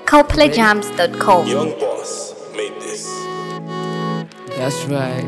ColdPlayJams.com. Young Boss made this. That's right.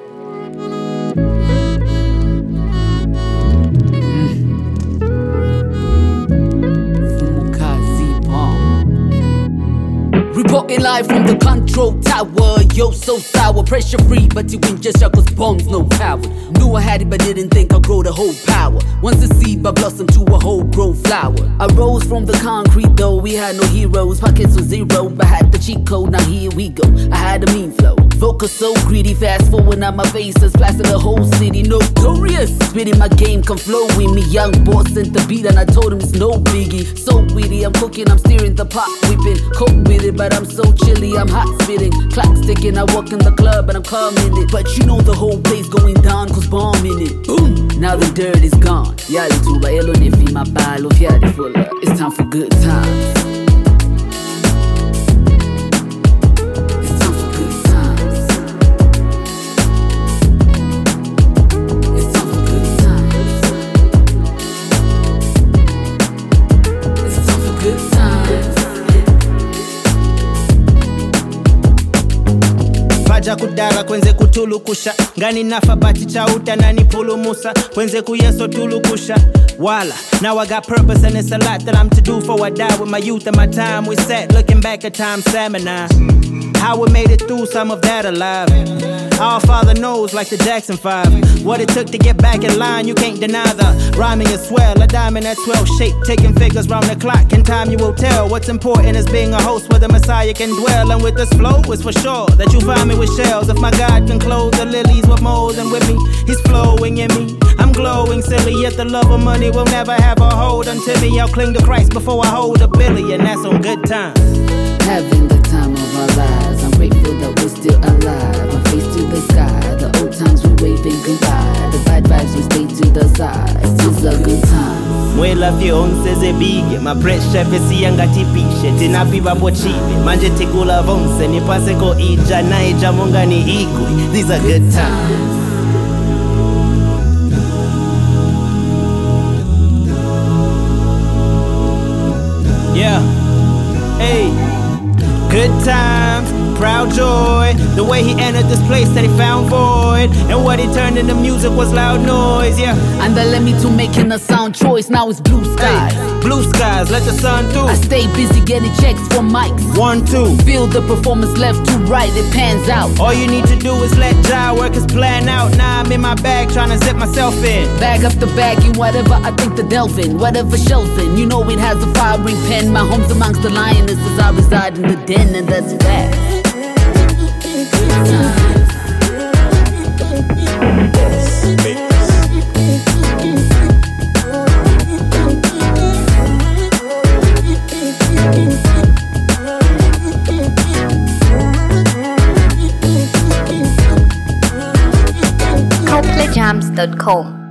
Fumukazi Palm. Reporting live from the control tower. Yo, so sour, pressure free, but you win just cause bombs no power. Knew I had it, but didn't think I'd grow the whole power. Once the seed, but blossom to a whole grown flower. I rose from the concrete, though we had no heroes. Pockets was zero, but had the cheat code. Now here we go. I had a mean flow. Focus so greedy, fast forward on my faces, plastered the whole city, notorious. Spitting my game, come flow with me. Young boss sent the beat and I told him it's no biggie. So witty, I'm cooking, I'm steering the pot, whipping. Coke with it, but I'm so chilly, I'm hot spitting. Clock sticking, I walk in the club and I'm calm in it. But you know the whole place going down, cause bomb in it. Boom, now the dirt is gone. Yali tuba, elo nefi mabalo, fiadi fuller. It's time for good times. Kudala kwenze kutulukusha ngani nafa bati chauta nani pulumusa kwenze kuyeso tulukusha wala. Now I got purpose and it's a lot that I'm to do for I die with my youth and my time we set looking back at time seminar. How we made it through some of that alive. Our Father knows like the Jackson 5. What it took to get back in line, you can't deny the rhyming is swell. A diamond at 12 shape, taking figures round the clock. In time you will tell what's important is being a host where the Messiah can dwell. And with this flow, it's for sure that you find me with shells. If my God can clothe the lilies with mold and with me, He's flowing in me. I'm glowing silly, yet the love of money will never have a hold until me. I'll cling to Christ before I hold a billion. That's on good times. Having the time of our lives, I'm grateful that we're still alive. My face to the sky, the old times we waving goodbye. The bad vibes we stay to the side. It's a good time. Mwela fionse ze bige, ma pressure pesi yanga tipishe. Tinapiba pochibi, manje tikula vonse. Nipase ko ija na ija munga ni ikui. These are good times. Yeah, hey, good times, proud joy. The way he entered this place that he found void, and what he turned into music was loud noise. Yeah, and that led me to making a sound choice. Now it's blue skies. Hey, blue skies, let the sun through. I stay busy getting checks from mics. 1, 2. Feel the performance left to right, it pans out. All you need to do is let Jai work his plan out. Now I'm in my bag trying to zip myself in. Bag up the bag in whatever I think the delvin, whatever shells in. You know it has a firing pen. My home's amongst the lionesses. I reside in the den, and that's fact. ColdPlayJams.com.